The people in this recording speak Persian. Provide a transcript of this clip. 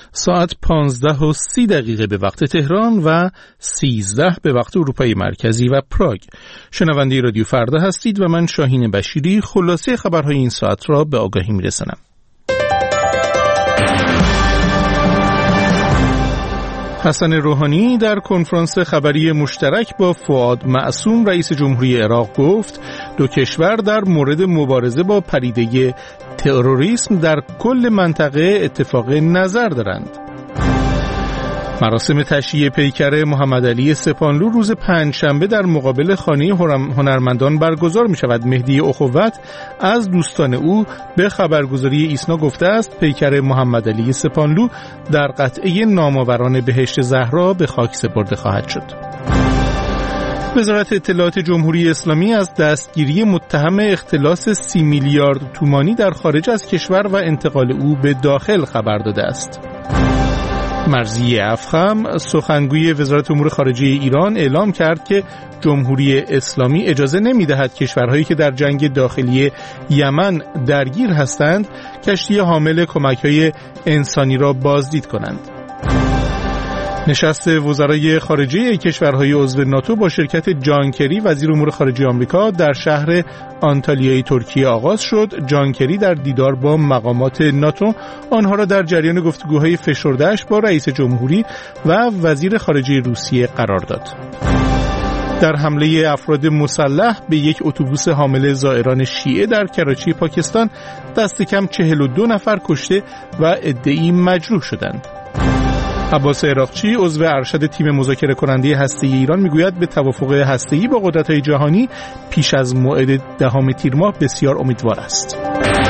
ساعت 15:30 به وقت تهران و 13 به وقت اروپای مرکزی و پراگ. شنونده رادیو فردا هستید و من شاهین بشیری خلاصه خبرهای این ساعت را به آگاهی میرسانم. حسن روحانی در کنفرانس خبری مشترک با فؤاد معصوم رئیس جمهوری عراق گفت دو کشور در مورد مبارزه با پدیده تروریسم در کل منطقه اتفاق نظر دارند. مراسم تشییع پیکر محمد علی سپانلو روز پنجشنبه در مقابل خانه هنرمندان برگزار می شود. مهدی اخوت از دوستان او به خبرگزاری ایسنا گفته است پیکر محمد علی سپانلو در قطعه نامآوران بهشت زهرا به خاک سپرده خواهد شد. وزارت اطلاعات جمهوری اسلامی از دستگیری متهم اختلاس 30 میلیارد تومانی در خارج از کشور و انتقال او به داخل خبر داده است. مرضی افخم سخنگوی وزارت امور خارجه ایران اعلام کرد که جمهوری اسلامی اجازه نمی‌دهد کشورهایی که در جنگ داخلی یمن درگیر هستند کشتی حامل کمک‌های انسانی را بازدید کنند. نشست وزرای خارجه کشورهای عضو ناتو با شرکت جان کری وزیر امور خارجه آمریکا در شهر آنتالیای ترکیه آغاز شد. جان کری در دیدار با مقامات ناتو آنها را در جریان گفتگوهای فشرده‌اش با رئیس جمهوری و وزیر خارجه روسیه قرار داد. در حمله افراد مسلح به یک اتوبوس حامل زائران شیعه در کراچی پاکستان دست کم 42 نفر کشته و عده‌ای مجروح شدند. عباس عراقچی عضو ارشد تیم مذاکره کننده هسته‌ای ایران میگوید به توافق هسته‌ای با قدرت‌های جهانی پیش از موعد 10 تیر ماه بسیار امیدوار است.